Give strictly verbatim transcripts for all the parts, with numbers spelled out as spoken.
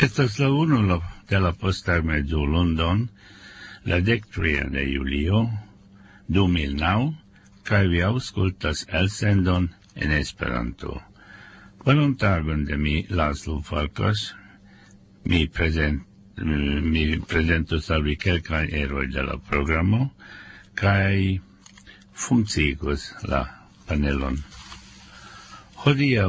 Estas la unulo de la posttagmezo London, la dektria de julio du mil naŭ, kaj vi aŭskultas elsendon en Esperanto. Bonan tagon de mi, Laszlo Farkas. Mi prezent mi prezentos al vi kelkajn eroj de la programo kaj funkciigos la panelon. Hodiaŭ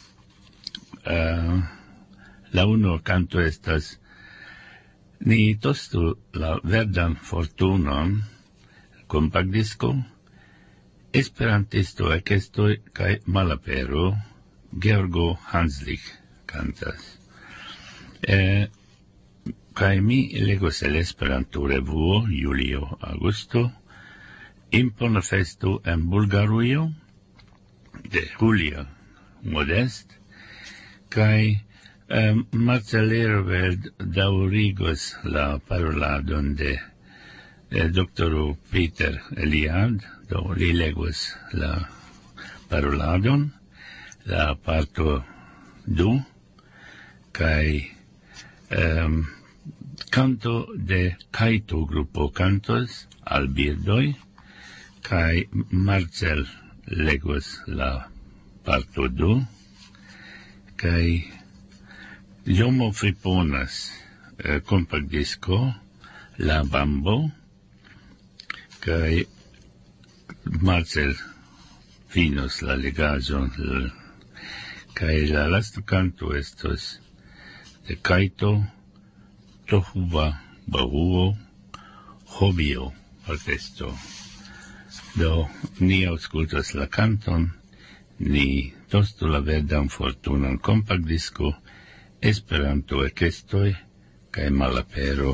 uh, la uno canto estas ni tostu la verdan fortunon kompakdisko Esperantisto ekestoj kaj malapero Georgo Hanslik cantas. Eh, Kaj mi legos el Esperanto revuo julio augusto impona festo en Bulgarujo de Julia Modest kaj eh, Marcel Lerveld daŭrigos la paroladon de eh, doktoro Peter Eliad, do li legos la paroladon, la parto du, kaj um, canto de Kaito grupo cantos al birdoi, kaj Marcel legos la parto du, kaj Jomo friponas eh, kompakdisko La Bambo, kaj Marcel finos la legaĵon, kaj la lasta canto estos de Kaito Tohuva Bahuo Hobio orkesto. Do ni aŭskultas la canton, ni tostu la verdan fortunan kompakdisko Esperanto ekestoj kaj malapero.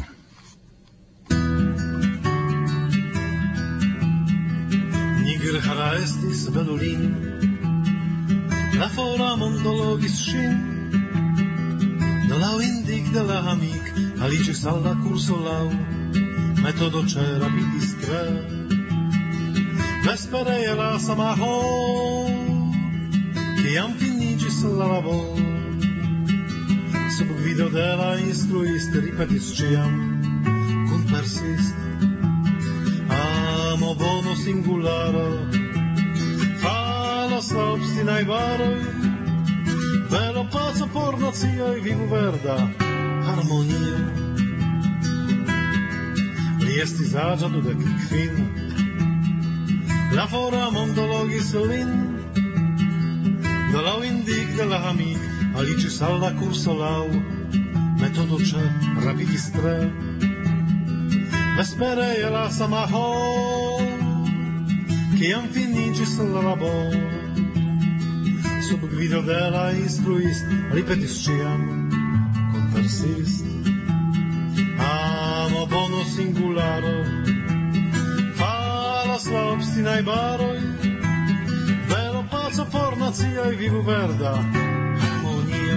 Niger hara estis belulin, la fora mondo logis ŝin, do laŭ indik de la amik aliĝis al la kurso laŭ metodo ĉe rapidis tre. Vespere je la sama horo, kiam finiĝis la laboro. Sub gvido de la instruisto ripetis ĉiam kun persist. Amo bono singularo, falos la obstinaj varoj, velo paco por nacioj, vivu verda harmonio. Li estis aĝa dudek kvin, la fora mondo logis lin, do laŭ indik de la amik aliĝis al la kurso laŭ metodo ĉe rapidis tre. Vespere je la sama horo, kiam finiĝis la laboro. Sub gvido de la instruisto ripetis ĉiam kun persist. Amo bono singularo, falas la obstinaj baroj, velo paco por nacioj, vivu verda harmonio.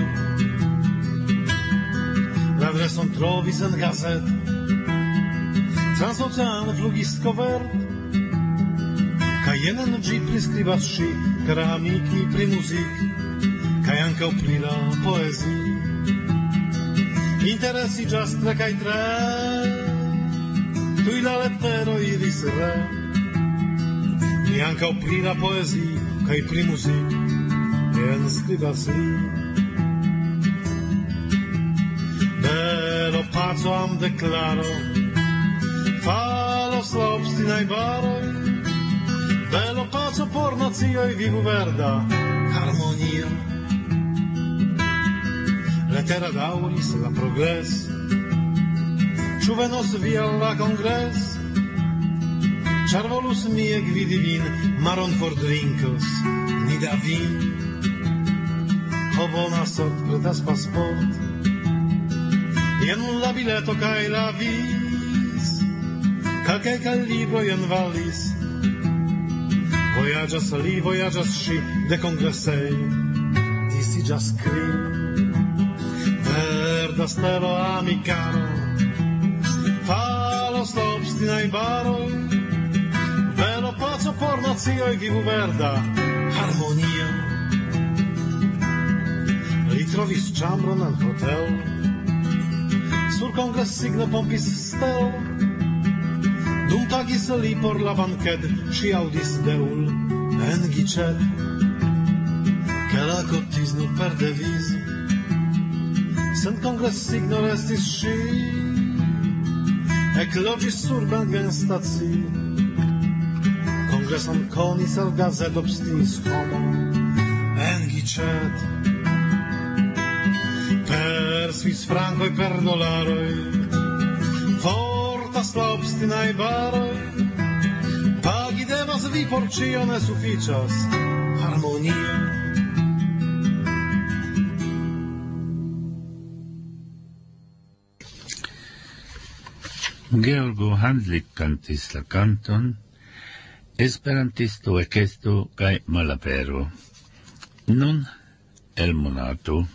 La adreson trovis en gazet, transoceano flugis covert, kaj jenen ĝi priskribas ŝi per amiki pri muzik, kaj ankaŭ pri la poezii. Interesiĝas tre kaj tre, tuj la letero iris re. Mi ankaŭ pri la poezii kaj pri muzik jen skribas li. Belo paco am deklaro, falos la obstinaj baroj, velo paco por nacioj, vivu verda harmonio. Letera daŭris la progres, ĉu venos vi al la kongres? Ĉar volus mi ekvidi vin, maron for drinkos, ni da vin. Ho bona sort pretas pasport, jen la bileto kaj la vis, kalkaj kaj libroj en valis. Vojaĝas li, vojaĝas ŝi, de kongresejo disiĝas kri. Verda stelo amikaro, falos la obstinaj baroj, velo paco por nacioj, vivu verda harmonio. Li trovis ĉambron en hotelo, sur congres signo pompis stel, dum tagis li por la bancet, si audis deul en gicet, che la cotisno per devise, sent congres signo restis si, ec logis sur Bengen staci, congreson conis el gazet obstinis homo, en gicet, per Swiss francoi, per dolaroi, fortas la obstinai baroi, pagi devas vi por cio ne suficias, harmonia. Georgo Handlik cantis la canton, Esperantisto ekesto kai malapero. Nun el monato.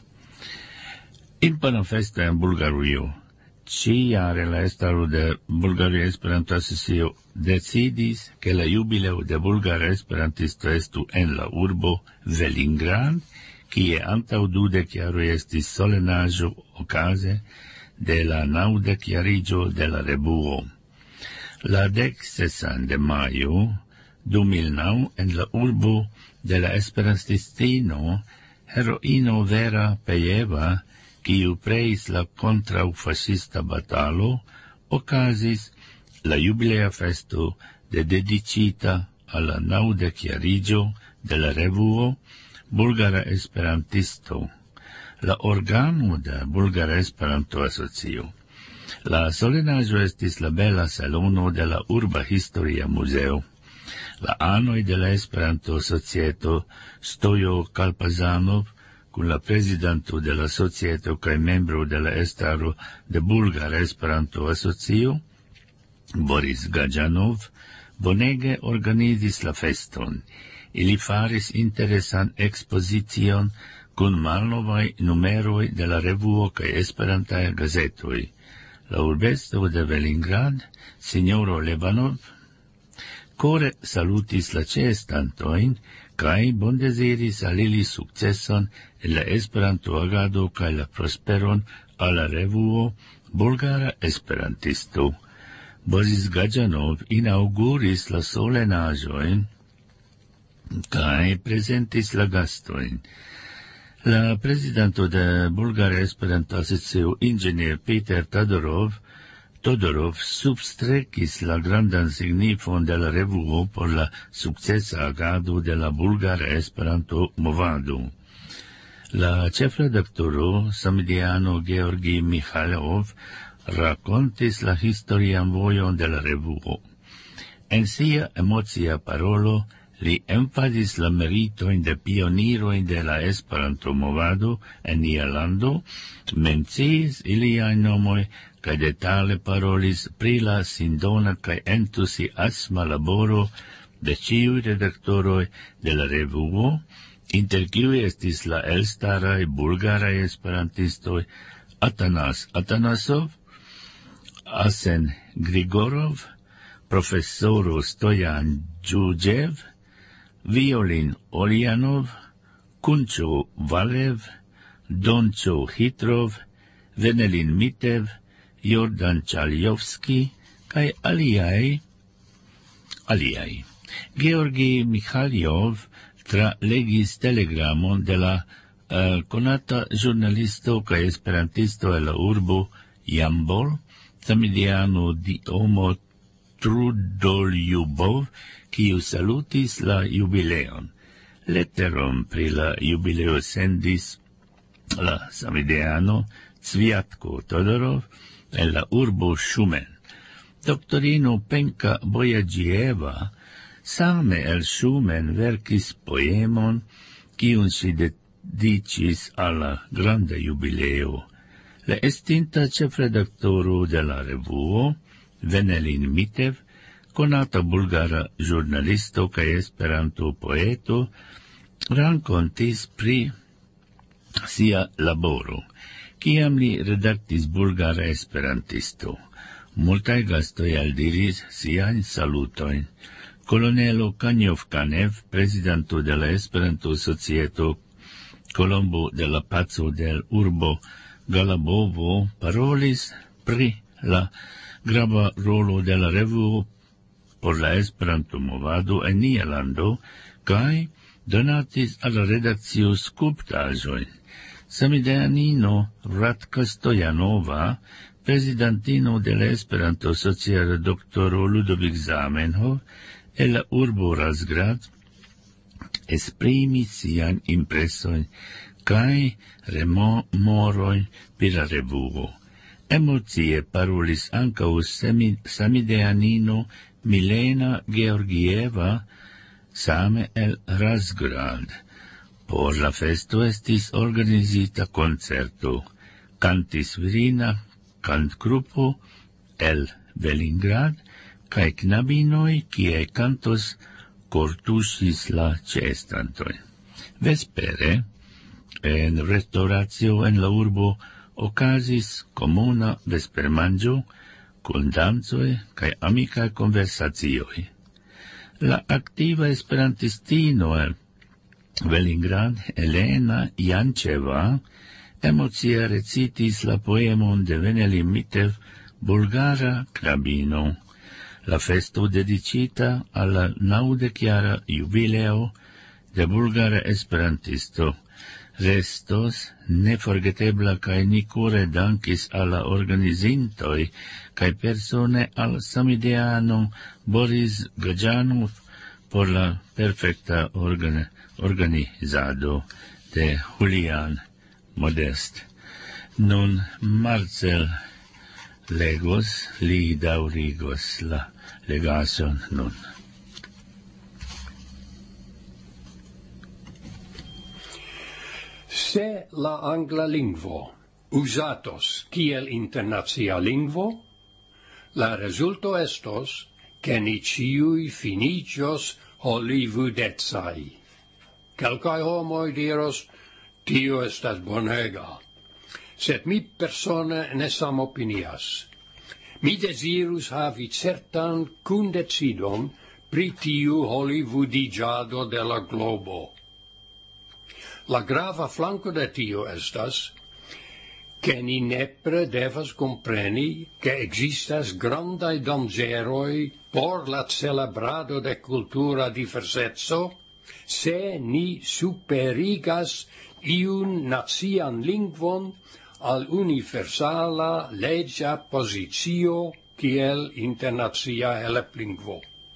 Impana festa en Bulgario. Ciare la estaro de Bulgaria Esperanto Asocio decidis che la jubileo de Bulgara Esperantisto estu en la urbo Velingrad, kie antau dudec jaroj estis solenaĵo okaze de la naŭdek jarigio de la revuo. La dek sesan de majo du mil naŭ en la urbo de la esperantistino heroino Vera Pejeva, kiu preis la kontraŭfaŝista batalo, okazis la jubilea festo de dedicita al la naŭdek jarigio de la revuo Bulgara Esperantisto, la organo de Bulgara Esperanto Asocio. La solenaĵo estis la bela salono de la urba historia muzeo. La anoj de la Esperanto Societo Stojo Kalpazanov, kun la prezidanto de la societo kaj membro de la estaro de Bulgara Esperanto Asocio, Boris Gajanov, bonege organizis la feston. Ili faris interesan ekspozicion kun malnovaj numeroj de la revuo kaj esperantaj gazetoj. La urbestro de Velingrad, signoro Levanov, core salutis la ĉeestantojn kaj bondeziris al ili sukceson en la Esperanto agado kaj la prosperon al la revuo Bulgara Esperantisto. Boris Gajanov inauguris la solenaĵojn kaj prezentis la gastojn. La prezidanto de Bulgara Esperanto Asocio, ingenier Peter Todorov, Todorov substrekis la grandan signifon de la revuo por la sukcesa agado de la Bulgara Esperanto movado. La ĉefredaktoro samideano Georgi Mikhalov rakontis la historian vojon de la revuo. En sia emocia parolo li emfazis la meritojn de pioniroj de la Esperanto movado en nia lando, menciis iliajn nomoj kaj detale parolis pri la sindona kaj entuziasma laboro de ĉiuj redaktoroj de la revuo, inter kiuj estis la elstaraj bulgaraj esperantistoj Atanas Atanasov, Asen Grigorov, profesoro Stojan Džudžev, Violin Oljanov, Kunčo Valev, Dončo Hitrov, Venelin Mitev, Jordan Čaljovski, kaj aliaj, aliaj. Georgi Mikhaljov tralegis telegramon de la uh, konata žurnalisto kaj esperantisto de la urbo Jambol, samideano Diomo Trudoljubov, kiu salutis la jubileon. Letteron pri la jubileo sendis la samideano Cviatko Todorov en la urbo Šumen. Doktorino Penka Bojaĝieva same el Šumen verkis poemon, kiun ŝi dediĉis al la granda jubileo. La estinta ĉefredaktoro de la revuo, Venelin Mitev, konata bulgara ĵurnalisto kaj Esperanto poeto, rakontis pri sia laboro, kiam li redaktis Bulgara Esperantisto. Multaj gastoj aldiris siajn salutojn. Kolonelo Kanjov-Kanev, prezidanto de la Esperanto Societo Colombo de la Paco del urbo Galabovo, parolis pri la grava rolo de la revuo por la Esperanto-movado en Nederlando kaj donatis al la redakcio skulptaĵojn. Samideanino Radka Stojanova, presidentino de la Esperanto-societo doktoro Ludovic Zamenhof el la urbo Razgrad, esprimis sian impresojn kaj rememorojn pri la revuo. Emocie parolis ankaŭ samideanino Milena Georgieva, same el Razgrad. Por la festo estis organizita concerto. Cantis virina cantgrupo el Velingrad, kaj knabinoj, kie cantos kortuŝis la ĉeestantoj. Vespere, en restauracio en la urbo, okazis komuna vespermanĝo kun dancoj kaj amikaj konversacioj. La aktiva esperantistino el Velingrad, Elena Jančeva, emocie recitis la poemon de Veneli Mitev, Bulgara knabino. La festo dedicita alla naŭdekjara jubileo de bulgara esperantisto restos neforgetebla kaj ni kore dankis al la organizintoj kaj persone al samideano Boris Gajanov por la perfekta organ organizado de Julian Modest. Nun Marcel legos, li daŭrigos la legason nun. Se la angla lingvo usatos kiel internacia lingvo, la rezulto estos ke ni ĉiuj finiĝos hollywoodecaj. Kelkaj homoj diros, tio estas bonega, sed mi persone ne samopinias. Mi desirus havi certan kundecidon pri tiu hollywoodiĝado de la globo. La grava flanco de tio estas, ke ni nepre devas kompreni ke ekzistas grandaj danĝeroj por la celebrado de kultura diverseco, se ni superigas iun nacian lingvon al universala leĝa pozicio kiel internacia helplingvo.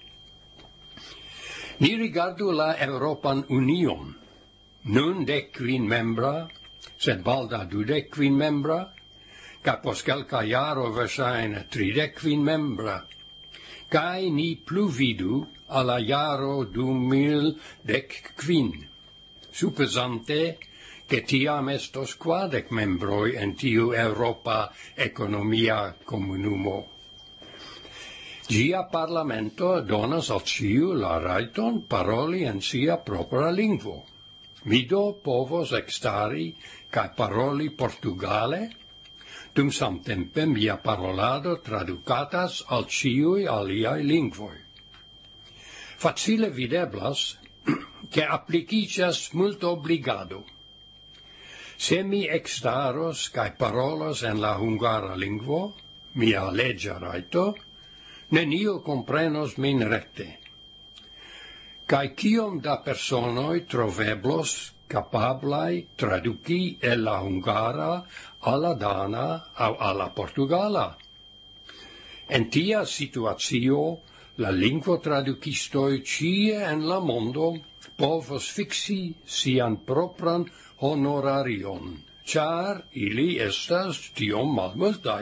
Ni rigardu la Eŭropan Union, nun dek kvin membra, sed baldaŭ dudek kvin membra, kaj post kelka jaro verŝajne tridek kvin membra, kaj ni plu vidu al la jaro du mil dek kvin, supozante ke tiam estos kvardek membroj en tiu Eŭropa ekonomia komunumo. Ĝia parlamento donas al ĉiu la rajton paroli en sia propra lingvo. Mi do povos ekstari kaj paroli portugale, dum samtempe mia parolado tradukatas al ĉiuj aliaj lingvoj. Facile videblas ke aplikiĝas multobligado. Se mi ekstaros kaj parolos en la hungara lingvo, mia leĝa rajto, neniu komprenos min rekte. Kaj kiom da personoj troveblos kapablaj traduki el la hungara al la dana aŭ al la portugala? En tia situacio, la lingvotradukistoj ĉie en la mondo povos fiksi sian propran honorarion, ĉar ili estas tiom malmultaj.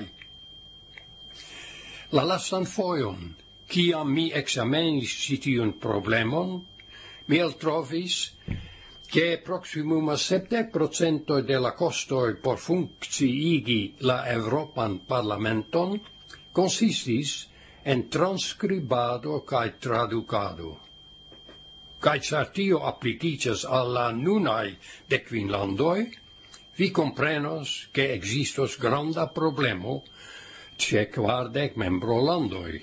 La lastan fojon, kiam mi ekzamenis ĉi tiun problemon, mi eltrovis ke proksimume sepdek procento de la kostoj por funkciigi la Eŭropan Parlamenton konsistis en transkribado kaj tradukado. Kaj ĉar tio aplikiĝas al la nunaj dekkvin landoj, vi komprenos ke ekzistos granda problemo ĉe kvardek membrolandoj.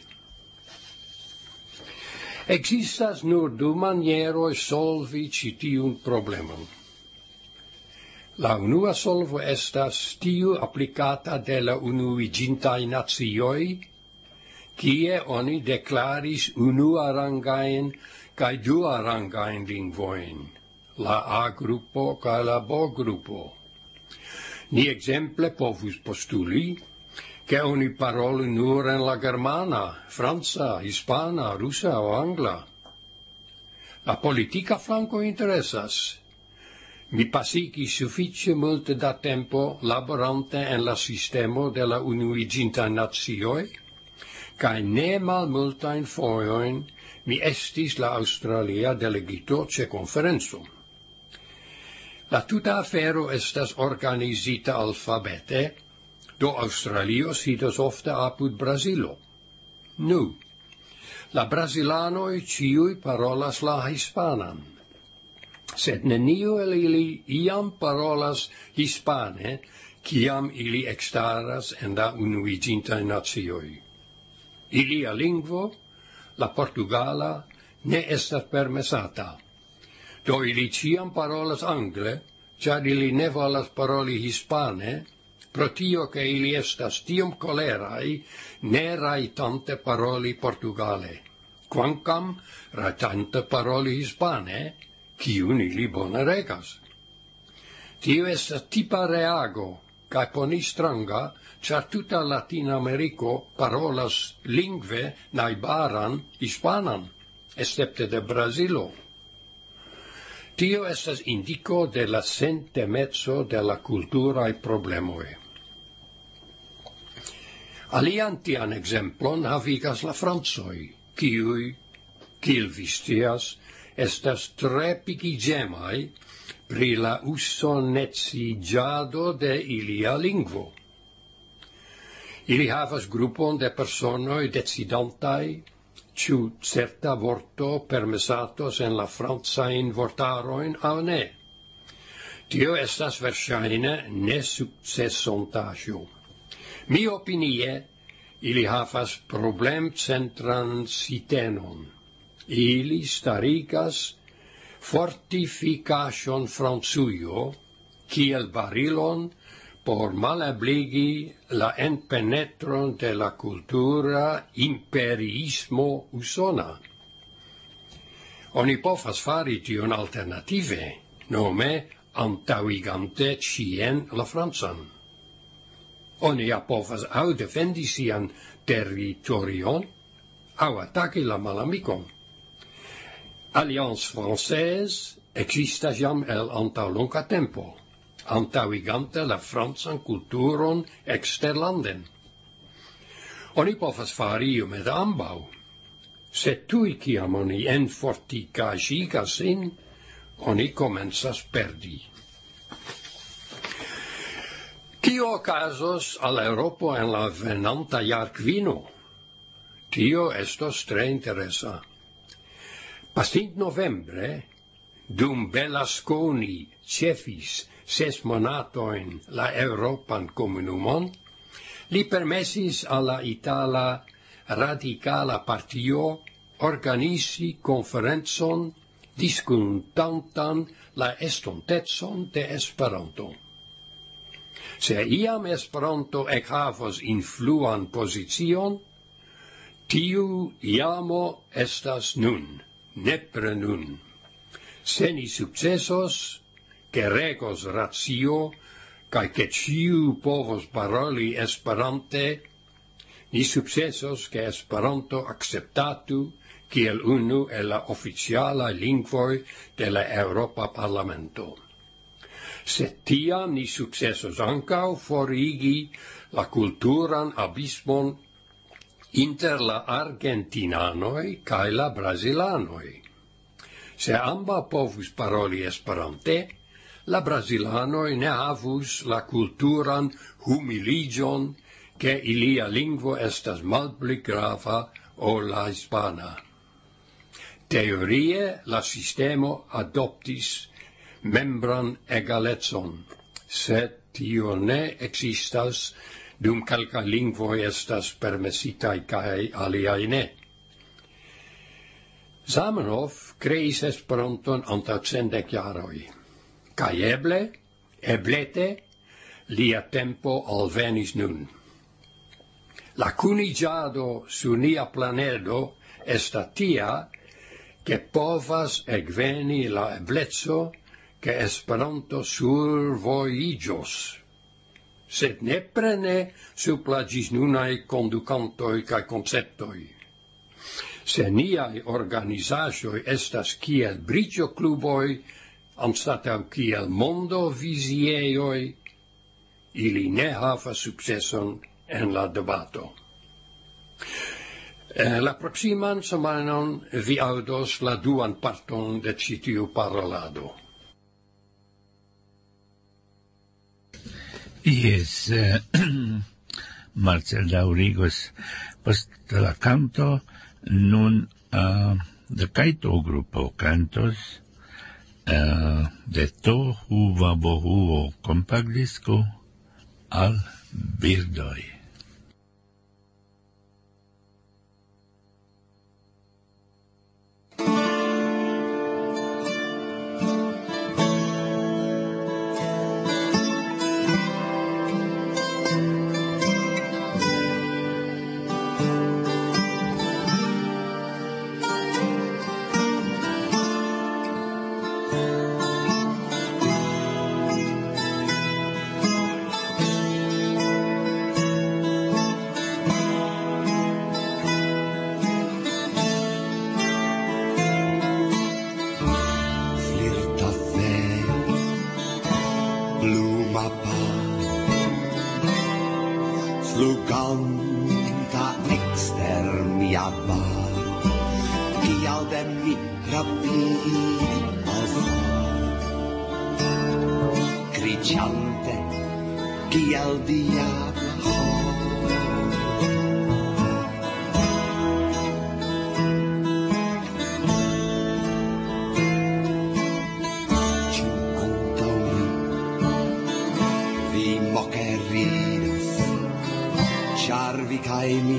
Ekzistas nur du manieroj solvi ĉi tiun problemon. La unua solvo estas tiu applicata de la unuiĝintaj nacioj, kie oni deklaris unuarangajn kaj duarangajn lingvojn, la A-grupo kaj la B-grupo. Ni exemple povus postuli, che oni parolu nur en la germana, franca, hispana, rusa o angla. La politica flanco interesas. Mi pasigis sufficie multe da tempo laborante en la sistemo de la unuiĝintaj nacioj, kaj ne malmultajn fojojn mi estis la Aŭstralia delegito ĉe konferenco. La tuta afero estas organizita alfabete, do Aŭstralio sidas ofte apud Brazilo. Nu, la brazilanoj ĉiuj parolas la hispanan, sed neniu el ili iam parolas hispane, kiam ili ekstaras en la unuiĝintaj nacioj. Ilia lingvo, la portugala, ne estas permesata. Do ili ĉiam parolas angle, ĉar ili ne volas paroli hispane, pro tio che ili estas tiom koleraj, ne rajtante paroli portugale, kvankam rajtante paroli hispane, kiun ili bone regas. Tio estas tipa reago, kaj poni stranga, ĉar tuta Latinameriko parolas lingve najbaran hispanan, escepte de Brazilo. Tio estas indico de la sentemeco de la kulturaj problemoj. Alian tian ekzemplon havigas la francoj, kiuj, kiel vi scias, estas tre pikiĝemaj pri la usoneciĝado de ilia lingvo. Ili havas grupon de personoj decidantaj, ĉu certa vorto permesatos en la francajn vortarojn aŭ ne. Tio estas verŝajne nesukcesontaĵo. Mi opinie, ili havas problemcentran sitenon. Ili starigas fortificacion Francujo, kiel barilon por malebligi la enpenetron de la cultura imperiismo usona. Oni povas fari tion alternative, nome antaŭigante ĉien la francan. Oni ja povas aŭ defendi sian teritorion, aŭ ataki la malamikon. Alliance Française existas jam el antaŭ longa tempo, antaŭigante la francan kulturon eksterlanden. Oni povas fari iomete ambaŭ, sed tuj kiam oni enfortikaĵigas sin, oni komencas perdi. Kio okazos al Eŭropo en la venanta jarkvino? Tio estos tre interesa. Pasint novembre, dum Berlusconi ĉefis ses monatojn la Eŭropan komunumon, li permesis al la itala radikala partio organizi konferencon diskutantan la estontecon de Esperanto. Se iam Esperanto ekhavos influan pozicion, tiu iamo estas nun. Nepre nun. Se ni sukcesos, ke regos racio, kaj ke ĉiu povos paroli Esperante, ni sukcesos ke Esperanto akceptatu kiel unu el la oficialaj lingvoj de la Eŭropa Parlamento. Sed tiam ni sukcesos ankaŭ forigi la kulturan abismon inter la argentinanoj kaj la brazilanoj. Se ambaŭ povus paroli Esperante, la brazilanoj ne havus la kulturan humiliĝon, ke ilia lingvo estas malpli grava ol la hispana. Teorie la sistemo adoptis membran egalecon, sed tio ne ekzistas dum kelkaj lingvoj estas permesitaj kaj aliaj ne. Zamenhof kreis Esperanton antaŭ cendek jaroj, kaj eble eblete lia tempo alvenis nun. La cunigiado su nia planedo esta tia che povas egveni la eblezzo che Esperanto survojiĝos, sed nepre ne sub la ĝisnunaj kondukantoj kaj konceptoj. Se niaj organizaĵoj estas kiel briĝokluboj anstataŭ kiel mondoviziejoj, ili ne havas sukceson en la debato. La proximan semanon vi aŭdos la duan parton de ĉi tiu parolado. Yes, uh, Marcel daŭrigos post la canto, nun uh, de Kaito grupo cantos uh, de Tohu Vabohu kompakdisko al birdoj. Fluganta exter mia bar, kial de mi rapidi al for, criciante kiel diablo. Ciu antaŭ mi vi moke ridas, char vi cae mi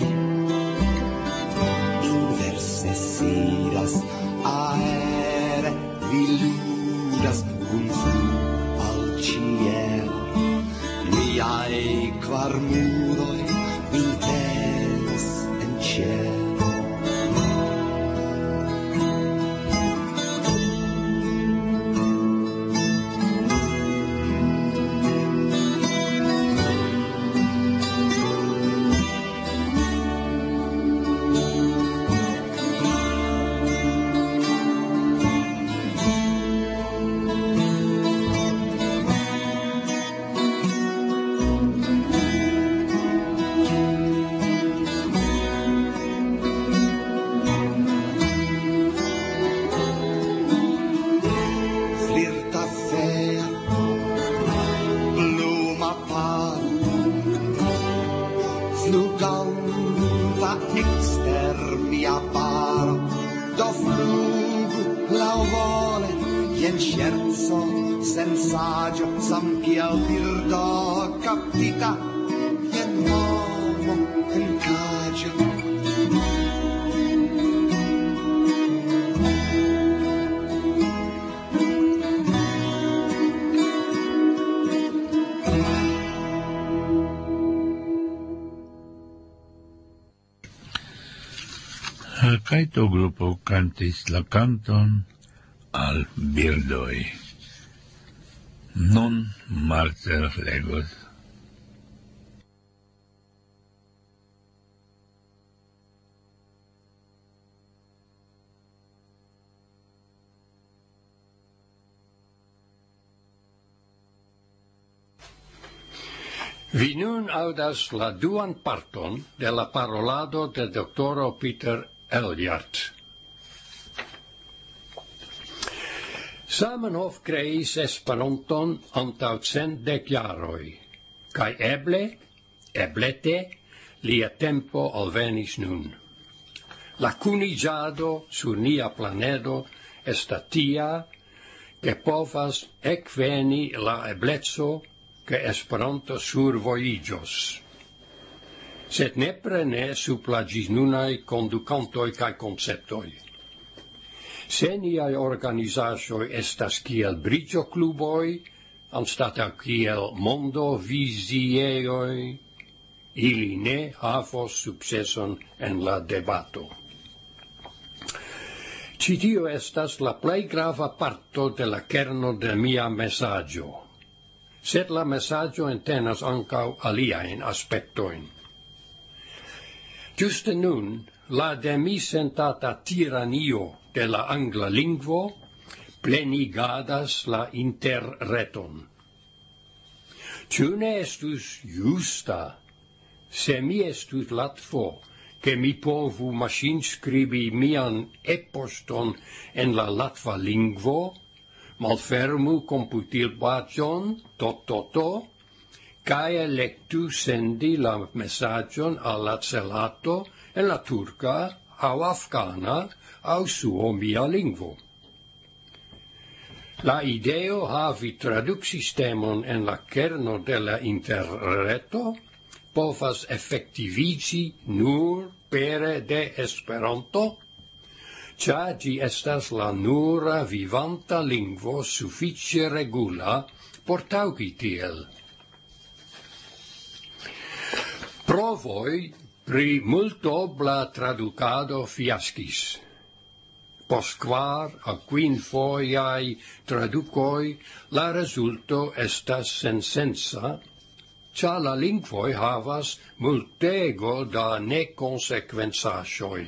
inverse sidas, aere vi ludas cum flu al cielo, miai quar muroi min tenas en cielo. Fluganta exter mia bar, do flugu laŭvole, jen ŝerco sensaĝo, samkiel birdo kaptita, jen homo en kaĝo. Kaito grupo cantis la canton al birdoj. Nun Marcel legos. Vi nun audas la duan parton de la parolado de doktoro Peter Elliott. Zamenhof kreis Esperanton antaŭ cent dek jaroj, kaj eble, eblete, lia tempo alvenis nun. La kuniĝado sur nia planedo estas tia, ke povas ekveni la ebleco che Esperanto survojiĝos, sed nepre ne sub la ĝisnunaj kondukantoj kaj konceptoj. Se niaj organizaĵoj estas kiel briĝokluboj, anstata kiel mondo visiejoj, ili ne havos sukceson en la debato. Ci tio estas la plej grava parto de la kerno de mia mesaĝo, sed la mesaĝo entenas ankaŭ aliajn aspektojn. Ĝuste nun, la de mi sentata tiranio de la angla lingvo plenigadas la interreton. Ĉu ne estus justa, se mi estus latvo, che mi povu maŝinskribi mian e-poŝton en la latva lingvo, malfermu komputilpaĝon, to, to, to, kaj elektu sendi la mesaĝon al la celato en la turka aŭ afgana aŭ suomia lingvo. La ideo havi traduksistemon en la kerno de la interreto povas effektiviĝi nur pere de Esperanto, ĉar ĝi estas la nura vivanta lingvo sufiĉe regula por taŭgi tiel. Provoj pri multobla tradukado fiaskis. Post kvar aŭ kvin fojaj tradukoj la rezulto estas sensenca, ĉar la lingvoj havas multego da nekonsekvencaĵoj.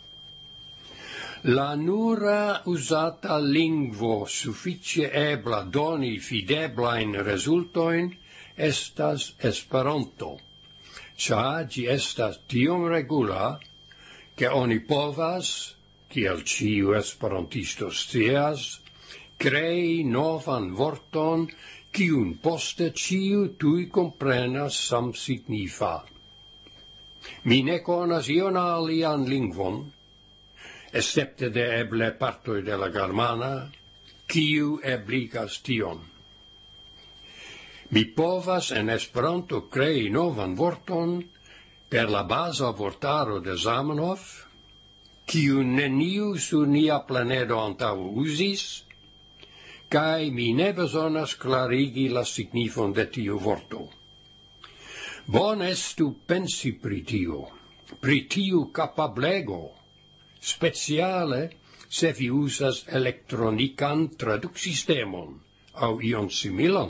La nura uzata lingvo sufiĉe ebla doni fideblajn rezultojn estas Esperanto, ĉar ĝi estas tiom regula, ke oni povas, kiel ĉiu esperantisto scias, krei novan vorton, kiun poste ĉiu tuj komprenas samsignifa. Mi ne konas ion alian lingvon, escepte de eble partoj de la germana, kiu ebligas tion. Mi povas en Esperanto krei novan vorton per la baza vortaro de Zamenhof, kiu neniu sur nia planedo antaŭe uzis, kaj mi ne bezonas klarigi la signifon de tiu vorto. Bon estu pensi pri tio, pri tiu kapablego, speciale se vi uzas elektronikan traduksistemon aŭ ion similan.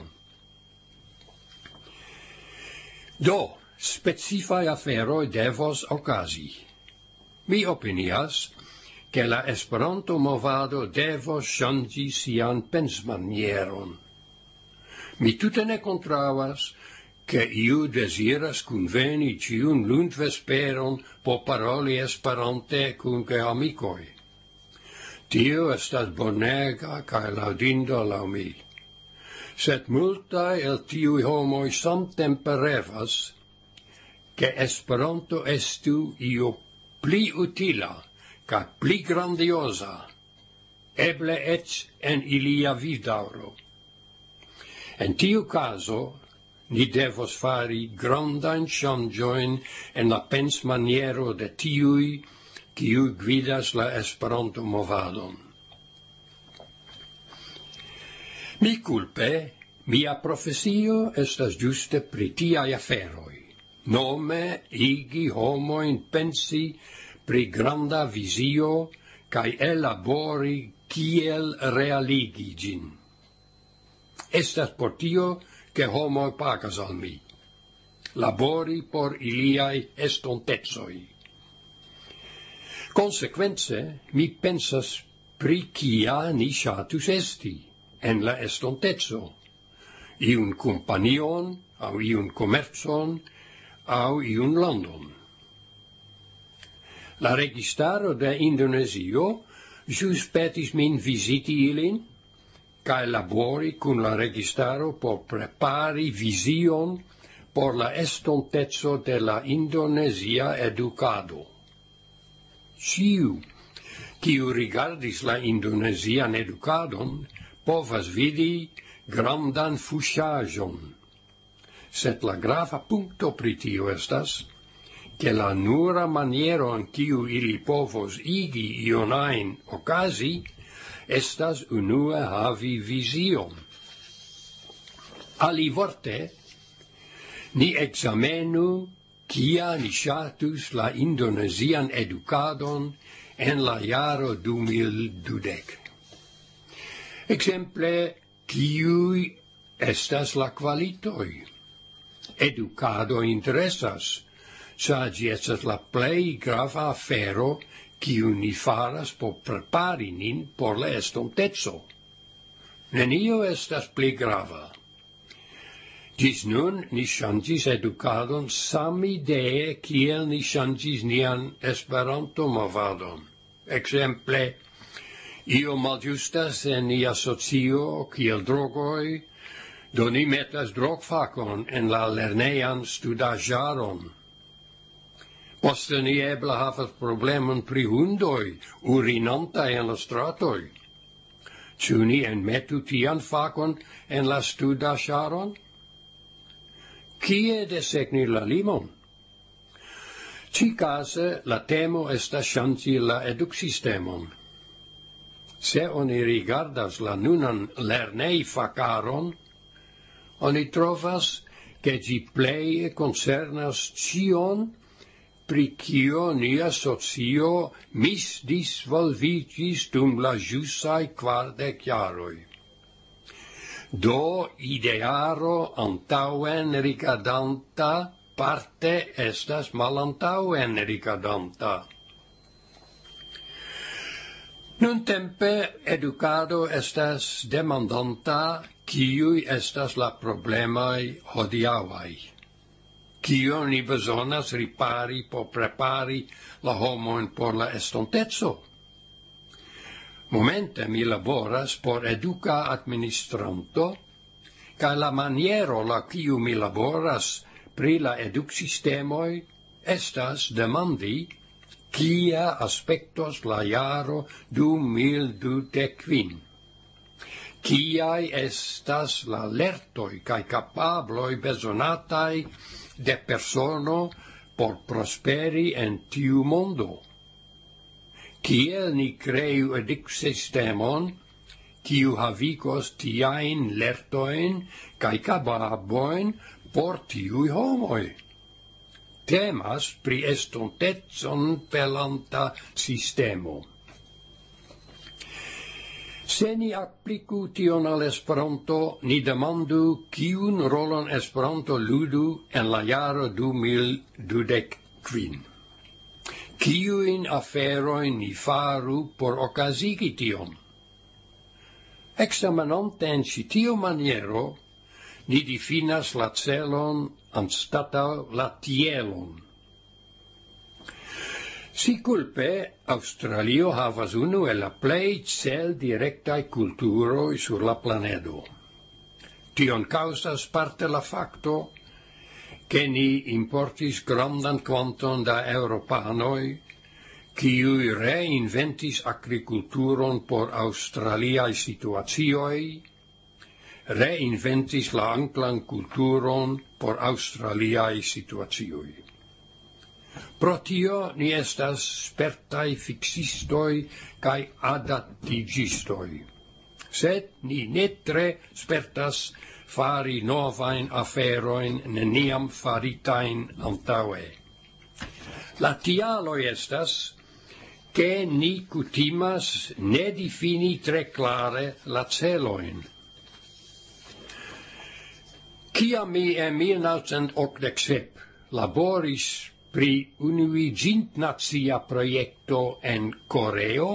Do, specifaj aferoj devos okazi. Mi opinias, che la Esperanto movado devos ŝanĝi sian pensmanieron. Mi tute ne kontraŭas, che iu deziras kunveni ĉiun lundvesperon por paroli Esperante kun geamikoj. Tio estas bonega kaj laŭdinda laŭ mi. Sed multaj el tiuj homoj samtempe revas, che Esperanto estu io pli utila kaj pli grandioza, eble eĉ en ilia vivdaŭro. En tiu kazo, ni devos fari grandajn ŝanĝojn en la pensmaniero de tiuj, kiuj gvidas la Esperanto-movadon. Mi culpe, mia profesio estas ĝuste pri tiaj aferoj, nome igi homojn pensi pri granda vizio kaj elabori kiel realigi ĝin. Estas por tio, che homoj pagas al mi, labori por iliaj estontecoj. Konsekvence, mi pensas pri kia ni ŝatus esti en la estonteco, iun kompanion, aŭ iun komercon, aŭ iun landon. La registaro de Indonezio ĵus petis min viziti ilin, kaj labori kun la registaro por prepari vizion por la estonteco de la indonezia edukado. Ĉiu, kiu rigardis la indonezian edukadon, povas vidi grandan fuŝaĵon. Sed la grava punkto pri tio estas, ke la nura maniero en kiu ili povos igi ion ajn okazi, estas unue havi vizion. Alivorte, ni examenu kia ni ŝatus la indonezian edukadon en la jaro du mil dudek. Ekzemple, kiuj estas la kvalitoj? Edukado interesas, ĉar ĝi estas la plej grava afero kiu ni faras por prepari nin por la estonteco. Nenio estas pli grava. Ĝis nun ni ŝanĝis edukadon samidee kiel ni ŝanĝis nian Esperanto-movadon. Ekzemple, io malĝustas en nia socio kiel drogoj, do ni metas drogfakon en la lernejan studaĵaron. Poste ni eble havas problemon pri hundoj, urinantaj en la stratoj. Ĉu ni enmetu tian fakon en la studaĵaron? Kie desegni la limon? Ĉi-kaze la temo estas ŝanĝi la eduksistemon. Se oni rigardas la nunan lernejfakaron, oni trovas ke ĝi pleje koncernas ĉion, pri kio nia socio misdisvolviĝis dum la ĵusaj kvardek jaroj. Do idearo antaŭen rigardanta parte estas malantaŭen rigardanta. Nuntempe edukado estas demandanta kiuj estas la problemoj hodiaŭaj. Kio ni bezonas ripari por prepari la homojn por la estonteco? Momente mi laboras por educa administranto, kaj la maniero la kiu mi laboras pri la eduksistemoj estas demandi kia aspektos la jaro du mil dudek kvin. Kiaj estas la lertoj kaj kapabloj bezonataj de persono por prosperi en tiu mondo. Kiel ni kreu eduksistemon, kiu havigos tiajn lertojn kaj kapablojn por tiuj homoj? Temas pri estontecon pelanta sistemo. Se ni apliku tion al Esperanto, ni demandu kiun rolon Esperanto ludu en la jaro du mil dudek kvin. Kiujn aferojn ni faru por okazigi tion? Ekzamenante en ĉi tiu maniero, ni difinas la celon anstataŭ la tielon. Siculpe, Australio havas unu el la plej cel-direktaj kulturoj sur la planedo. Tion kaŭzas parte la fakto, ke ni importis grandan kvanton da eŭropanoj, kiuj reinventis agrikulturon por aŭstraliaj situacioj, reinventis la anglan kulturon por aŭstraliaj situacioj. Pro tio ni estas spertaj fiksistoj kaj adaptigistoj. Sed ni ne tre spertas fari novajn aferojn neniam faritajn antaŭe. La tialoj estas, ke ni kutimas ne difini tre klare la celojn. Kiam mi en mil naŭcent okdek sep laboris pri unuiĝintnacia projekto en Koreo,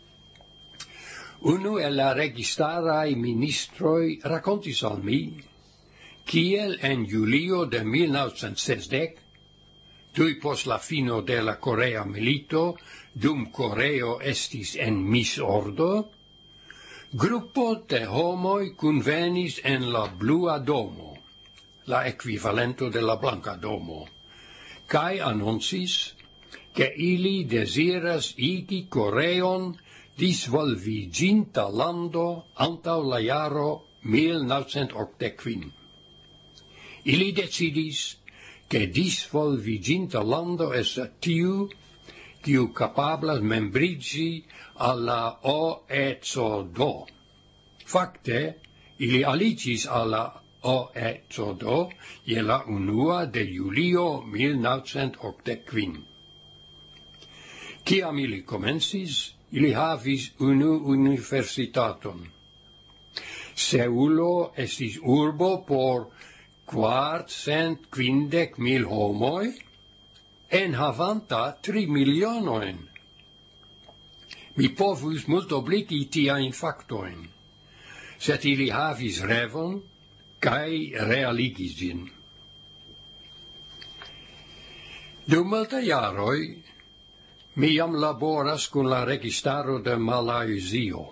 unu el la registaraj ministroj rakontis al mi, kiel en julio de mil naŭcent sesdek, tuj post la fino de la Korea milito, dum Koreo estis en misordo, grupo de homoj kunvenis en la Blua Domo, la ekvivalento de la Blanka Domo, kaj anoncis, ke ili deziras igi Koreon disvolviĝinta lando antaŭ la jaro mil naŭcent okdek kvin. Ili decidis, ke disvolviĝinta lando estas tiu, kiu kapablas membriĝi al la O E C D. Fakte, ili aliĝis al la o etodo je la unua de julio mil naŭcent okdek kvin. Kiam ili komencis, ili havis unu universitaton. Seulo estis urbo por kvarcent kvindek mil homoj, enhavanta tri milionojn. Mi povus multobligi tiajn faktojn, sed ili havis revon kaj realigis ĝin. Dum multaj jaroj mi jam laboras kun la registaro de Malajzio.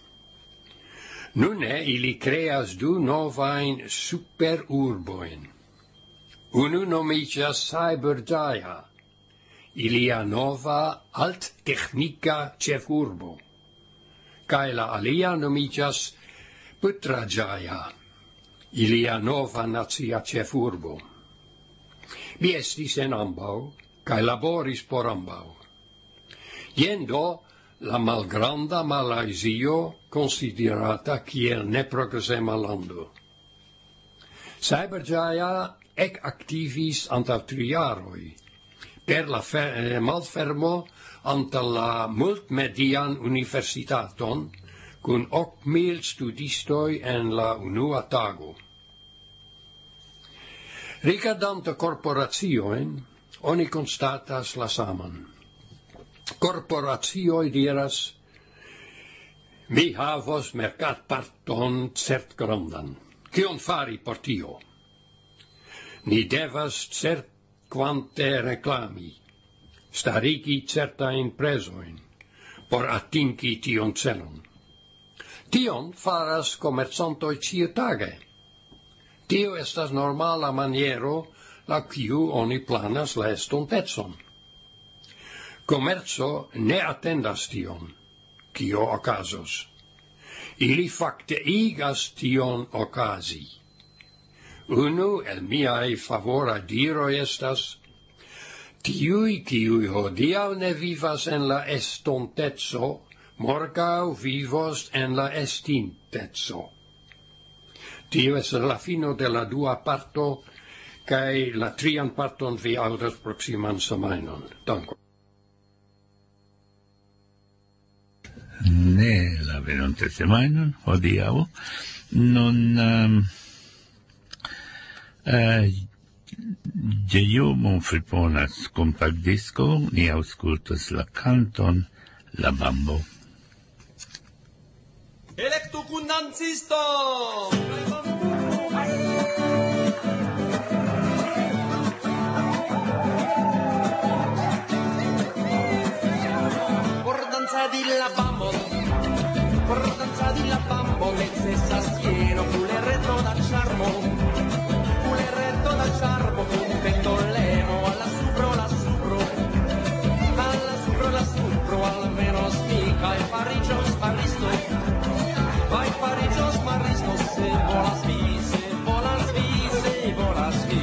Nune ili kreas du novajn superurbojn. Unu nomiĝas Cyberjaya, ilia nova alttechnika ĉefurbo, kaj la alia nomiĝas Putrajaya, ilia nova nacia ĉefurbo. Mi estis en ambaŭ kaj laboris por ambaŭ. Jen do la malgranda Malajzio konsiderata kiel neprogresema lando. Cyberjaya ec activis antaŭ tri jaroj, per la eh, malfermo anta la multmedian universitaton, kun ok mil studistoj en la unua tago. Rigardante korporaciojn, oni konstatas la saman. Korporacioj diras, mi havos merkatparton cert grandan. Kion fari por tio? Ni devas cert quante reklami, starigi certain prezojn, por atingi tion celon. Tion faras komercantoj ĉiutage. Tio estas normala maniero la kiu oni planas la estontecon. Komerco ne atendas tion, kio okazos. Ili fakte igas tion okazi. Unu el miaj favora diroj estas, tiuj kiuj hodiaŭ ne vivas en la estonteco, morgaŭ vivos en la estinteco. Tio estas la fino de la dua parto, kaj la trian parton vi aŭdas proksiman semajnon. Dankon. Ne la venonte semajnon, hodiaŭ, non um, uh, Ĝeju monfriponas kompaktdisko, ni aŭskultos la kanton La Bambo. Elektu kun dancisto! Por danzadi la bambo, por danzadi la bambo, necesas quiero culerretto da charmo, culerretto da charmo, con pendolemo, alla supro, la supro, alla supro, la supro, almeno mica e faricios paristo, vai faricios paristo, se volas vi, se volas vi, se volas vi.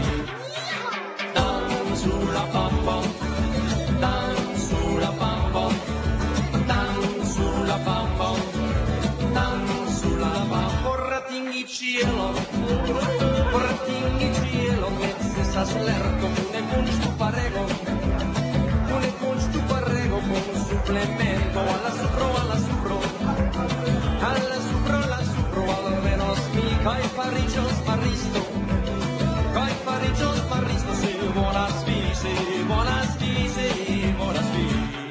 Dan sulla bambo, dan sulla bambo, dan sulla bambo, dan sulla bambo, por atingi cielo, por atingi cielo, necesas lerto, une kunstu parego, une kunstu parego, con suplemento, alla supro, alla supro, alla supro, alla supro, almenos mi, kai faricios paristo, kai faricios paristo, se volas vi, se volas vi, se volas vi.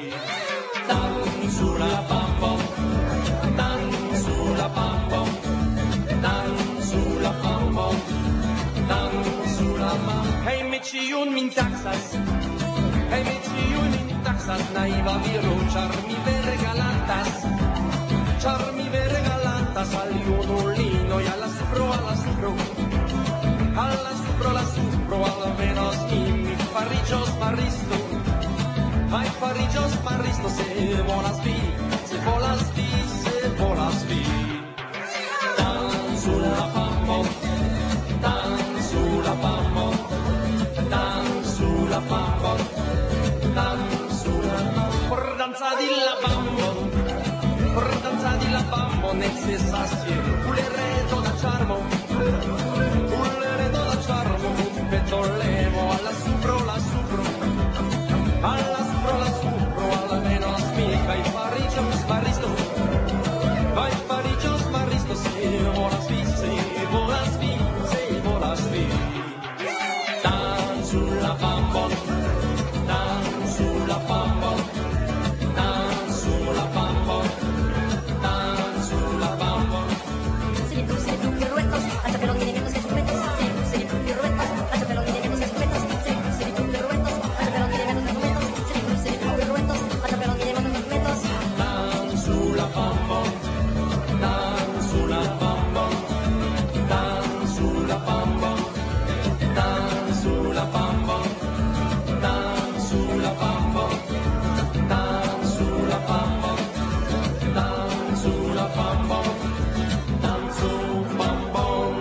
Dan sulla bambo, dan sulla bambo, dan sulla bambo, dan sulla bambo. Hej, mi ciun min taxas, hej, mi ciun min taxas, naiva viro, char mi vere galantas, char mi vere galantas, al iodolino y alla supro, alla supro, alla supro, alla supro, almenos mi faricios paristo, ai faricios paristo, se volas vi, se volas vi, se volas vi. Dan sulla bambo, dan sulla bambo, dan sulla bambo, dan sulla bambo, por danzadi la bambo, por danzadi la bambo, necesas culerretto da charmo, supro, la supro, alla supro, la supro, almeno las mie, vai Parijos, Maristo, vai Parijos, Maristo, se volas vi, se volas vi, se volas vi. Dan sulla bambon, dan sulla bambon, dan sulla bambon, dan sulla bambon. Se le cruce de piruetos, hasta que los movimientos se sujetos, se le cruce de piruetos, hasta que los movimientos se sujetos, se le cruce de piruetos, hasta que los movimientos se sujetos, se le cruce de piruetos, hasta que los movimientos se sujetos. Dan sulla bambon, dan sulla bambon, dan sulla bambon, dan sulla bambon, dan sulla bambon, dan sulla bambon, dan sulla bambon, dan sulla bambon.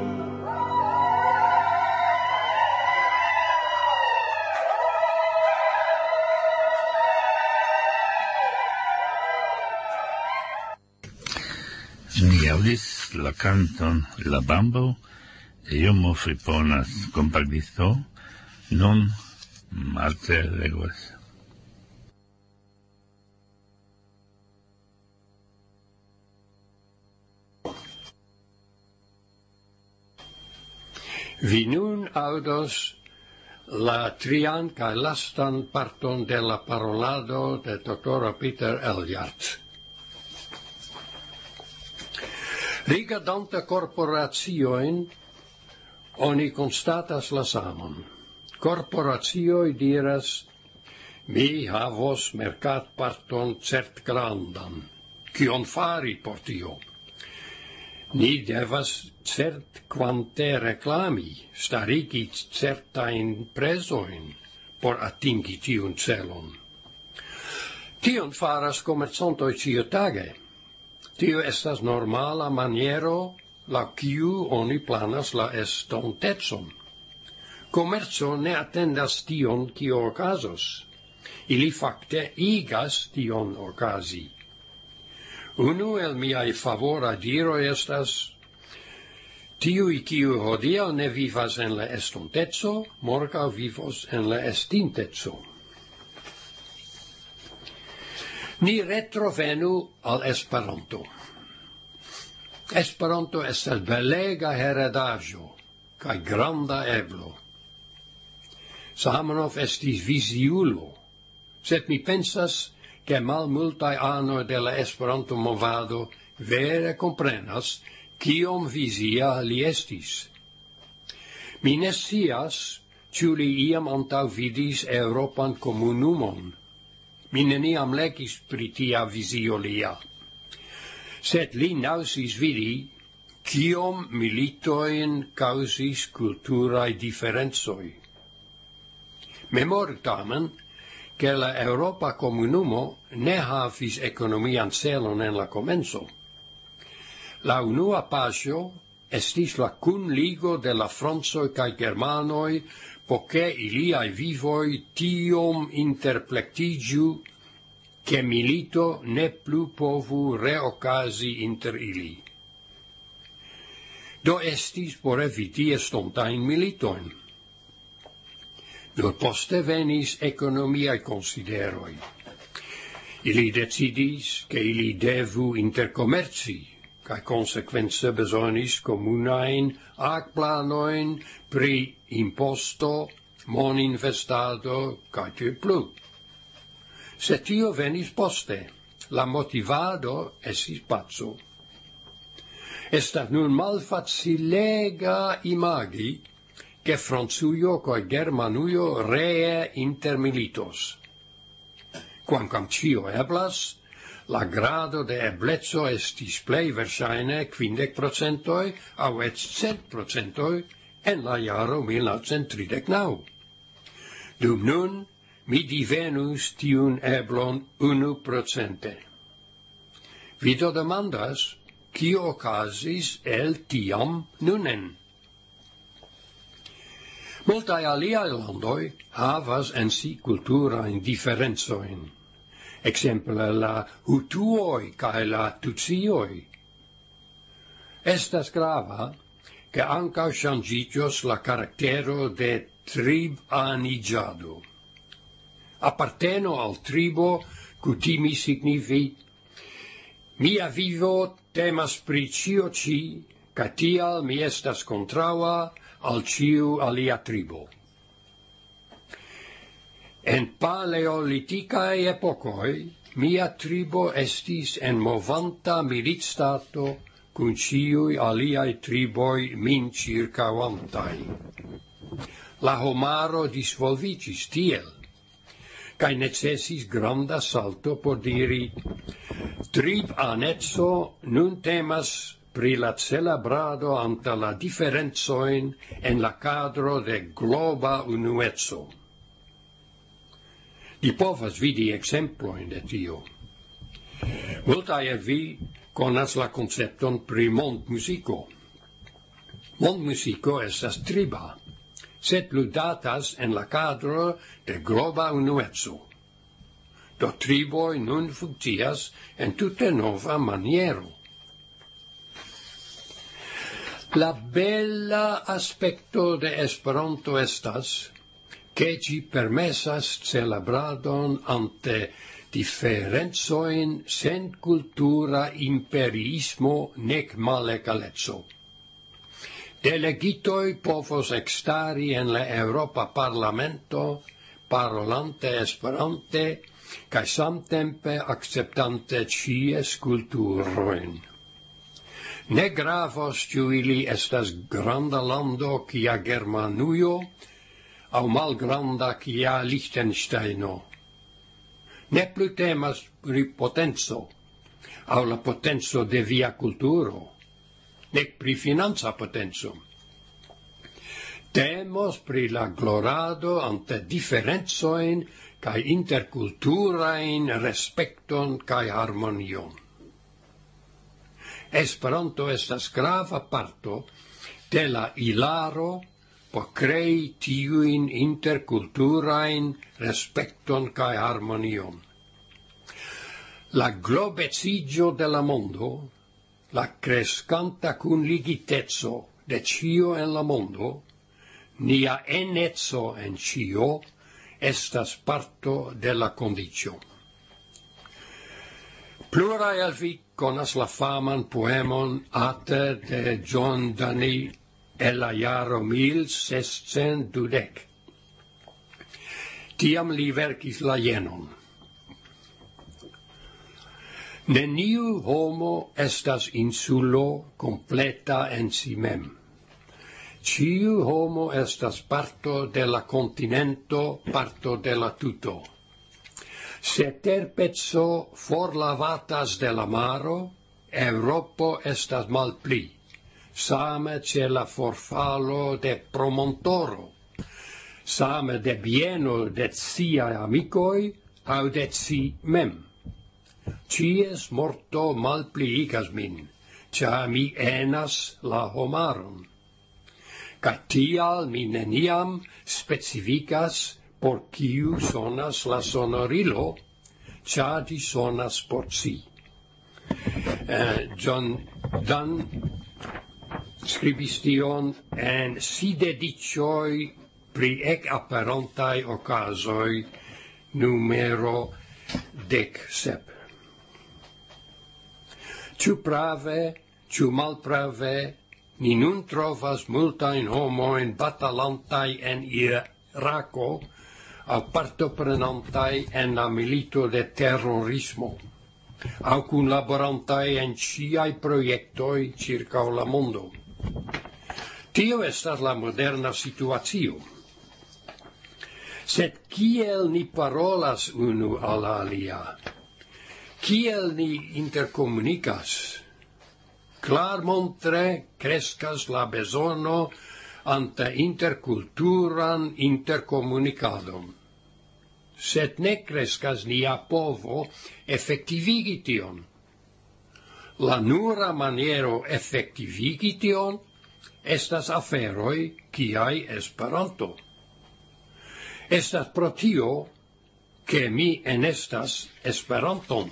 Ni aŭdis la kanton La Bambo de Jomo friponas kompaglisto, nun Marcel legos. Vi nun audos la trian kaj lastan parton de la parolado de doktoro Peter Elliott. Rigardante corporaciojn, oni constatas la samon. Corporacioj diras, mi havos mercatparton cert grandan. Kion fari por tio? Ni devas cert quante reklami, starigi certain prezojn por atingi tiun celon. Tion faras komercantoj ĉiutage. Tio estas normala maniero la kiu oni planas la estontecon. Komerco ne atendas tion kio okazos. Ili fakte igas tion okazi. Unu el miaj favora diroj estas: tiuj kiu hodiaŭ ne vivas en la estonteco, morgaŭ vivos en la estinteco. Ni retrovenu al Esperanto. Esperanto estas belega heredaĵo kaj granda eblo. Zamenhof estis viziulo, sed mi pensas ke malmultaj anoj de la Esperanto-movado vere komprenas kiom vizia li estis. Mi ne scias, ĉu li iam antaŭvidis Eŭropan komunumon. Mi neniam legis pri tia vizio lia. Sed li naŭzis vidi, kiom militojn kaŭzis kulturaj diferencoj. Memoru tamen, ke la Eŭropa komunumo ne havis ekonomian celon en la komenco. La unua paŝo estis la kunligo de la francoj kaj germanoj, poke iliaj vivoj tiom interplektiĝu, ke milito ne plu povu reokazi inter ili. Do estis por eviti estontajn militojn. Nur poste venis ekonomiaj konsideroj. Ili decidis, ke ili devu interkomerci, kaj konsekvence bezonis komunajn agplanojn pri imposto, moninvestado kaj tiel plu. Se tio venis poste, la motivado estis paco. Estas nun malfacilega imagi che Francujo kaj Germanujo ree intermilitos. Quancam cio eblas, la grado de ebleco estis plej verŝajne kvindek procentoj aŭ eĉ cent procentoj en la jaro mil novcent tridek naŭ. Dum nun mi divenus tiun eblon unu procente. Vi do demandas, kio okazis el tiam nunen? Multaj aliaj landoj havas en si kulturajn diferencojn. Ekzemple la Hutuoj kaj la Tutsioj. Estas grava, ke ankaŭ ŝanĝiĝos la karaktero de trib-aniĝado. Aparteno al tribo kutime signifi mia vivo temas pri ĉio ĉi, kaj tial mi estas kontraŭa al ĉiu alia tribo. En paleolitikaj epokoj mia tribo estis en movanta militstato kun ĉiuj aliaj triboj min ĉirkaŭantaj. La homaro disvolviĝis tiel, kaj necesis granda salto por diri trib-aneco nun temas pri la celebrado anta la diferencojn en la kadro de globa unueco. Ni povas vidi ekzemplojn de tio. Multaj el vi konas la koncepton pri mondmuziko. Mondmuziko estas triba, sed ludatas en la kadro de globa unueco. Do triboj nun funkcias en tute nova maniero. La bella aspekto de Esperanto estas, ke ĝi permesas celebradon ante diferencojn sen kultura imperiismo nek malegaleco. Delegitoj povos ekstari en la Eŭropa Parlamento parolante Esperante kaj samtempe akceptante ĉies kulturojn. Ne gravos ĉu ili estas granda lando kia Germanujo aŭ malgranda kia Liĥtenŝtajno. Ne plu temas pri potenco aŭ la potenco de via kulturo, nek pri financa potenco. Temos pri la glorado ante diferencojn kaj interkulturajn respekton kaj harmonion. Esperanto estas grava parto de la ilaro por krei tiujn interkulturajn respekton kaj harmonion. La globeciĝo de la mondo, la kreskanta kunligiteco de ĉio en la mondo, nia eneco en ĉio, estas parto de la kondiĉo. Pluraj el vi konas la faman poemon Ate de John Donne el la jaro mil sescent dudek. Tiam li verkis la jenon. Neniu homo estas insulo completa en si mem. Ciu homo estas parto de la continento, parto de la tuto. Se terpezzo forlavatas de la maro, Europo estas malpli, same ce la forfalo de promontoro, same de bieno de siaj amicoi, au de si mem. Cies morto malpliigas min, cia mi enas la homaron. Ca tial mi neniam specificas por kiu sonas la sonorilo, cia di sonas por si. Uh, John Donne scribis tion en si dedicioi pri ec aperontai ocasoi numero dec sep. Ciu prave, ciu malprave, ni nun trovas multain homoin batalantai en Irako, au partoprenantai en la milito de terrorismo, au kunlaborantai en ciai proiectoi circa la mondo. Tio estas la moderna situatio. Sed kiel ni parolas unu al alia? Kiel ni interkomunikas? Clar montre crescas la bezono ante interkulturan interkomunikadon. Sed ne crescas nia povo effektivigi tion. La nura maniero effektivigi tion estas aferoi kiai Esperanto. Estas pro tio ke mi enestas Esperanton.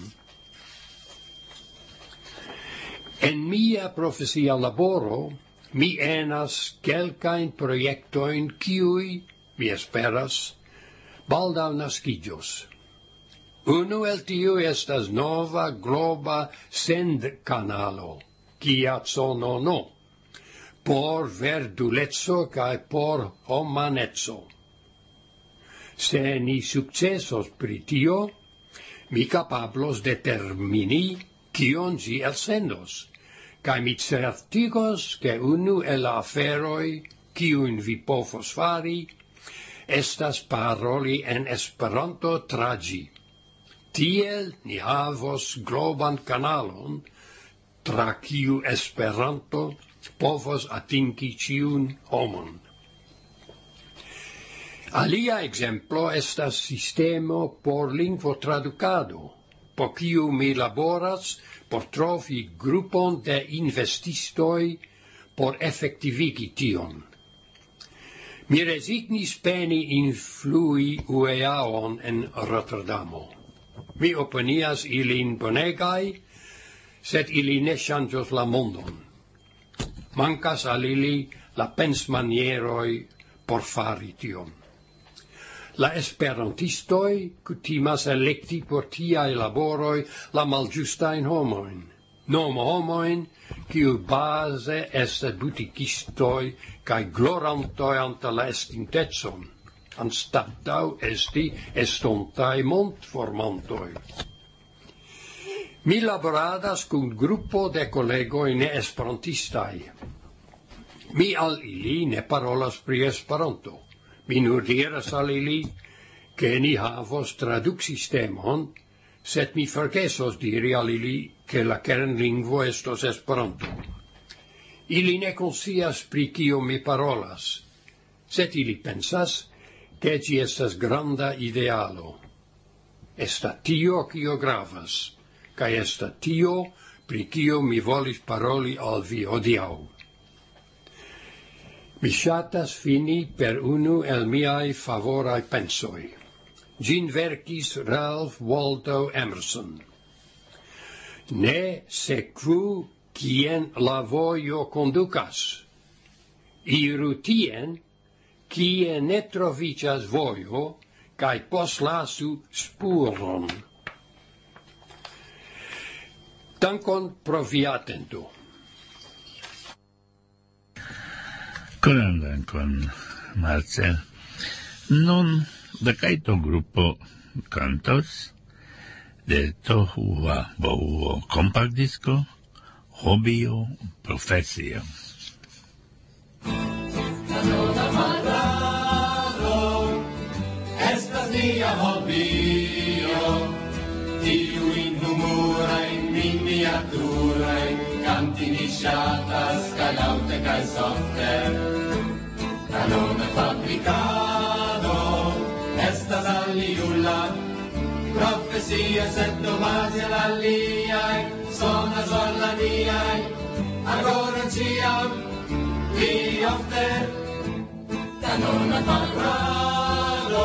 En mia profesia laboro mi enas kelkajn projektojn kiuj mi esperas, baldaŭ naskiĝos. Unu el tiu estas nova globa sendkanalo, kia sono no, por verduleco kaj por homaneco. Se ni sukcesos pri tio, mi kapablos determini kion ĝi elsendos, kaj mi certigos ke unu el la aferoj, kiujn vi povos fari, estas paroli en Esperanto tra ĝi. Tiel ni havos globan kanalon, tra kiu Esperanto povos atingi ĉiun homon. Alia ekzemplo estas sistemo por lingvotradukado, por kiu mi laboras por trovi grupon de investistoj por efektivigi tion. Mi rezignis peni influi U E A-on en Rotterdamo. Mi opinias ilin bonegai, sed ili ne ŝanĝos la mondon. Mankas al ili la pensmanieroj por fari tion. La esperantistoj kutimas elekti por tiaj laboroj la malĝustajn homojn, nom homojn, kiu baze estas butikistoj kaj glorantoj anta la estintecon, anstataŭ esti estontaj mondformantoj. Mi laboradas kun grupo de kolegoj ne esperantistaj. Mi al ili ne parolas pri Esperanto. Mi nur diras al ili, ke ni havos traduksistemon, sed mi forgesos diri al ili, ke la kernlingvo estos Esperanto. Ili ne konscias pri kio mi parolas, sed ili pensas, ke ĝi estas granda idealo. Esta tio kio gravas, kaj esta tio pri kio mi volis paroli al vi hodiaŭ. Mi ŝatas fini per unu el miaj favoraj pensoj. Ĝin verkis Ralph Waldo Emerson. Ne sekvu kien la vojo kondukas. Iru tien, kie ne troviĝas vojo, kaj postlasu spuron. Dankon pro via atento. Koran dankon, Marcel. Nun, da kaito grupo cantos de Tohua Bohuo compact disco, hobio profesio. Nona malgrado, estas nia hobio, tiujn humurajn miniaturajn kanti ni ŝatas kaj laŭte kaj softe. Kanona fabrikado estas aliula profesio, sed domaĝe la aliaj sonas ol la niaj, agoron ĉiam pli ofte. Kanona fabrado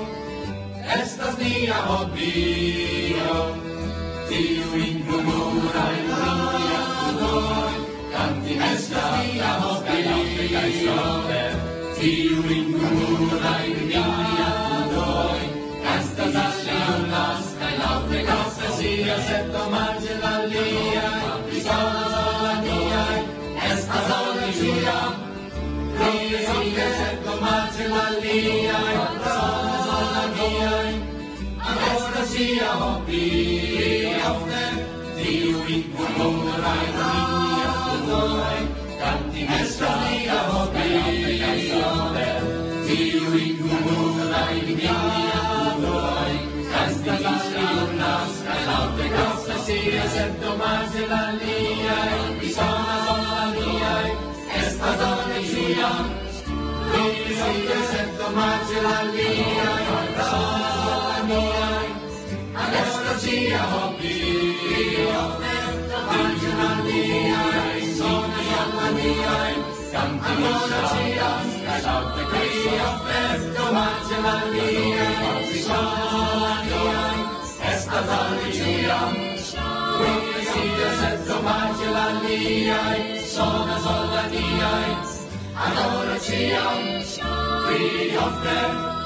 estas nia hobio, tiujn humurajn miniaturojn kanti ni ŝatas kaj laŭte kaj softe. Tiujn humurajn miniaturojn estas aliulas kaj laŭte profesio, sed domaĝe la aliaj sonas ol la niaj, estas oni ĉiam pli ofte, sed domaĝe la aliaj sonas ol la niaj, estas nia hobio ofte. Tiujn humurajn miniaturojn kanti ni ŝatas kaj laŭte kaj softe. Tiujn humurajn miniaturojn kanti ni ŝatas kaj laŭte profesio, sed domaĝe la aliaj sonas ol la niaj, estas oni ĉiam pli ofte, sed domaĝe la aliaj sonas ol la niaj, estas nia hobio ofte. Domaĝe la aliaj sonas ol la niaj, kanti ni ŝatas kaj laŭte pli ofte. Domaĝe la aliaj sonas ol la niaj, estas oni ĉiam profesio, sed domaĝe la aliaj sonas ol la niaj, adoro ciam, qui ofte.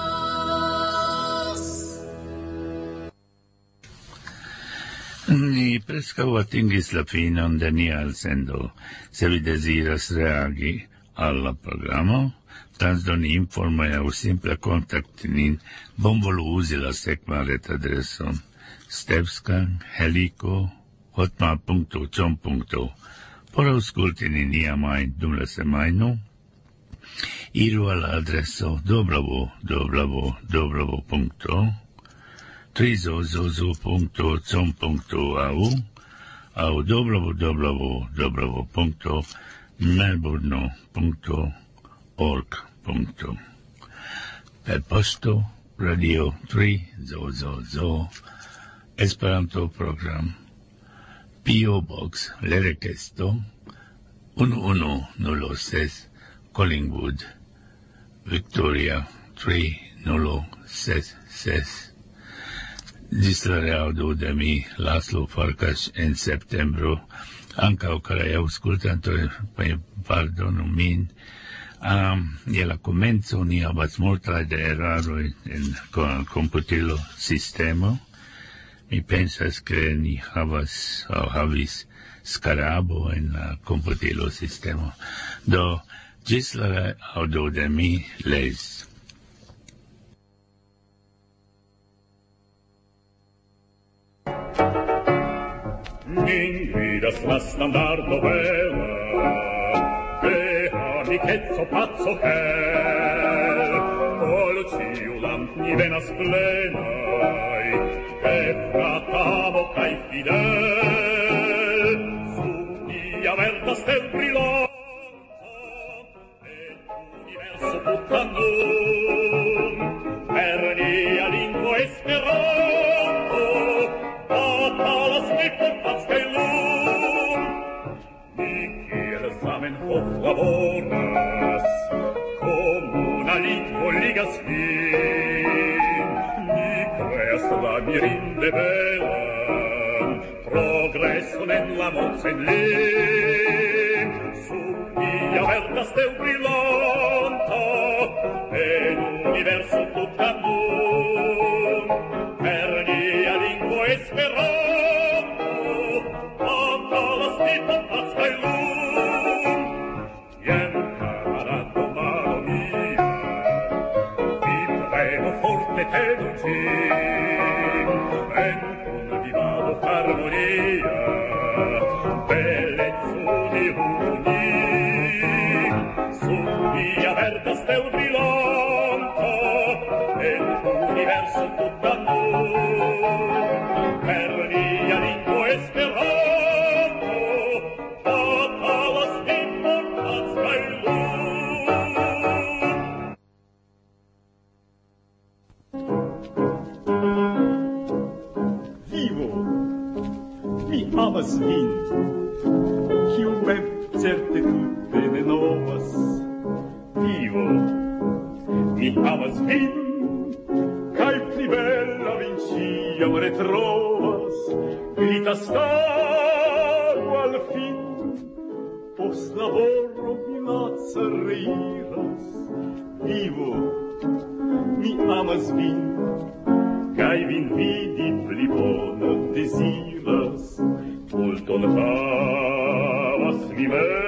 Ni preskaŭ atingis la finon de nia elsendo. Se vi deziras reagi al la programo, transdoni informoj aŭ simple kontakti nin, bonvolu uzi la sekvan retadreson stevska heliko hotmail punkto com punkto por aŭskulti neniamajn dum la semajno. Iru al la adreso w w w punkto trizozozo punkto com punkto a u aŭ w w w punkto melbourne punkto org. Per posto Radio tri zo zo zo Esperanto program P O Box Lerekesto uno uno nulo ses Collingwood Victoria tri nulo ses ses. Ĝis la reaŭdo de mi Laszlo Farkas en septembro. Ankaŭ karaj aŭskultantoj, pardonu min. Um, je la komenco ni havas multaj de eraroj en komputilo sistemo. Mi pensas ke ni havas aŭ havis skarabo en la komputilo sistemo. Do ĝis la aŭdo de mi Les. Min gvidas la standardo bela, amicezzo pazzo hel, ol ciu lamp ni venas plenai, e fratamo cae fidel, su dia verda stel brillanta, et universo tutta nun, per nia lingua esperanto, batalas mi portas cae lum, Zamenhof laboras, comuna lingua ligas fin, ni creas la mirinde belan, progresson en la mozzen lin, su via verda stel brillanta, en universo tutta nun, per nia lingua esperanto, batalas mi portas cae lum, en con vivado armonia, bellezza di uni, su via verda stel brillanta, en universo tutta nun, per mia lingua esperanto, batalas mi portas cae lum. Amas vin, kiu mem certe tutte ne novas. Vivo, mi amas vin, cae pli bella vin ciam retrovas, glita stago al fin, post laboro minazza reiras. Vivo, mi amas vin, cae vin vidi pli bona desiras, multon havas mi me